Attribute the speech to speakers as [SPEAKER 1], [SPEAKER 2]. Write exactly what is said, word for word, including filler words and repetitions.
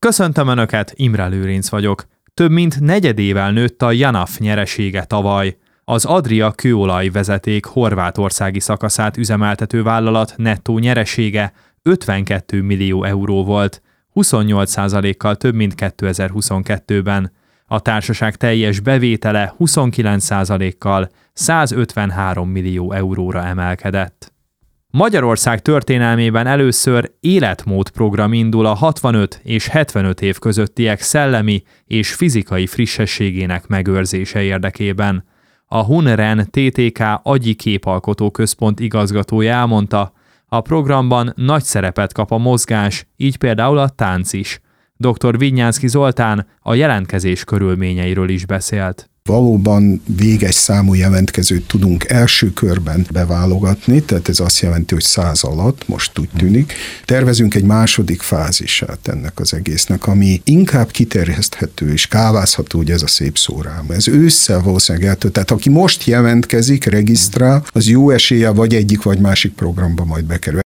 [SPEAKER 1] Köszöntöm Önöket, Imre Lőrinc vagyok. Több mint negyedével nőtt a JANAF nyeresége tavaly. Az Adria kőolajvezeték horvátországi szakaszát üzemeltető vállalat nettó nyeresége ötvenkettő millió euró volt, huszonnyolc százalékkal több, mint kétezer-huszonkettőben. A társaság teljes bevétele huszonkilenc százalékkal százötvenhárom millió euróra emelkedett. Magyarország történelmében először életmódprogram indul a hatvanöt és hetvenöt év közöttiek szellemi és fizikai frissességének megőrzése érdekében. A Hunren té té ká agyi képalkotó központ igazgatója elmondta, a programban nagy szerepet kap a mozgás, így például a tánc is. doktor Vidnyánszky Zoltán a jelentkezés körülményeiről is beszélt.
[SPEAKER 2] Valóban véges számú jelentkezőt tudunk első körben beválogatni, tehát ez azt jelenti, hogy száz alatt, most úgy tűnik. Tervezünk egy második fázisát ennek az egésznek, ami inkább kiterjeszthető és kávázható, hogy ez a szép szó rám. Ez ősszel valószínűleg eltölt. Tehát aki most jelentkezik, regisztrál, az jó eséllyel vagy egyik vagy másik programba majd bekerül.